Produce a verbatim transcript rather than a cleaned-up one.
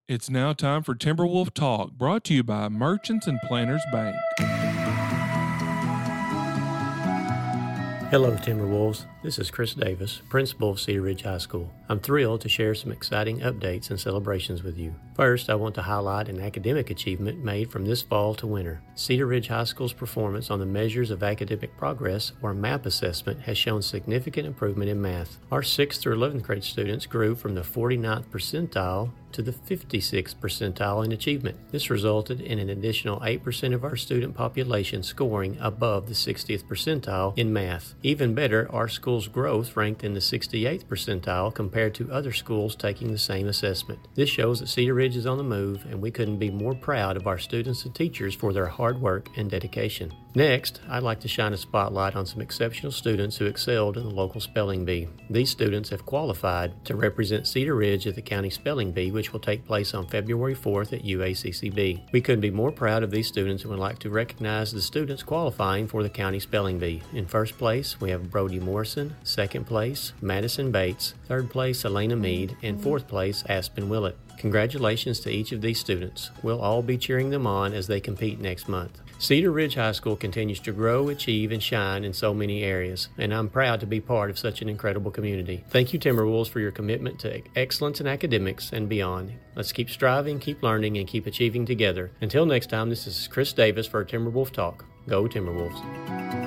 It's now time for Timberwolf Talk, brought to you by Merchants and Planters Bank. Hello, Timberwolves. This is Chris Davis, principal of Cedar Ridge High School. I'm thrilled to share some exciting updates and celebrations with you. First, I want to highlight an academic achievement made from this fall to winter. Cedar Ridge High School's performance on the Measures of Academic Progress, or MAP assessment, has shown significant improvement in math. Our sixth through eleventh grade students grew from the forty-ninth percentile to the fifty-sixth percentile in achievement. This resulted in an additional eight percent of our student population scoring above the sixtieth percentile in math. Even better, our school's growth ranked in the sixty-eighth percentile compared to other schools taking the same assessment. This shows that Cedar Ridge is on the move, and we couldn't be more proud of our students and teachers for their hard work and dedication. Next, I'd like to shine a spotlight on some exceptional students who excelled in the local spelling bee. These students have qualified to represent Cedar Ridge at the county spelling bee, which will take place on February fourth at U A C C B. We couldn't be more proud of these students and would like to recognize the students qualifying for the county spelling bee. In first place, we have Brody Morrison. Second place, Madison Bates. Third place, Elena Mead. And fourth place, Aspen Willett. Congratulations to each of these students. We'll all be cheering them on as they compete next month. Cedar Ridge High School continues to grow, achieve, and shine in so many areas, and I'm proud to be part of such an incredible community. Thank you, Timberwolves, for your commitment to excellence in academics and beyond. Let's keep striving, keep learning, and keep achieving together. Until next time, this is Chris Davis for Timberwolf Talk. Go Timberwolves.